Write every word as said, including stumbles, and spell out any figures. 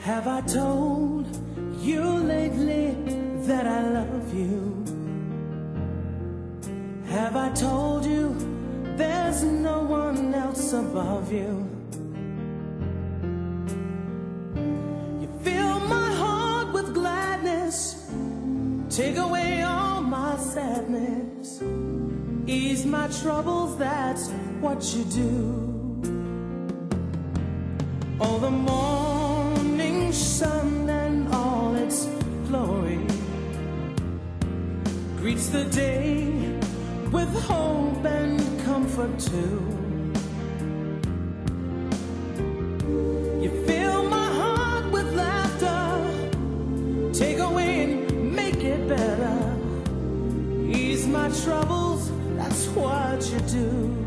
Have I told you lately that I love you? Have I told you there's no one else above you? You fill my heart with gladness, take away all my sadness, ease my troubles, that's what you do. Oh, the morning sun and all its glory greets the day with hope and comfort too. You fill my heart with laughter, take away and make it better, ease my troubles, that's what you do.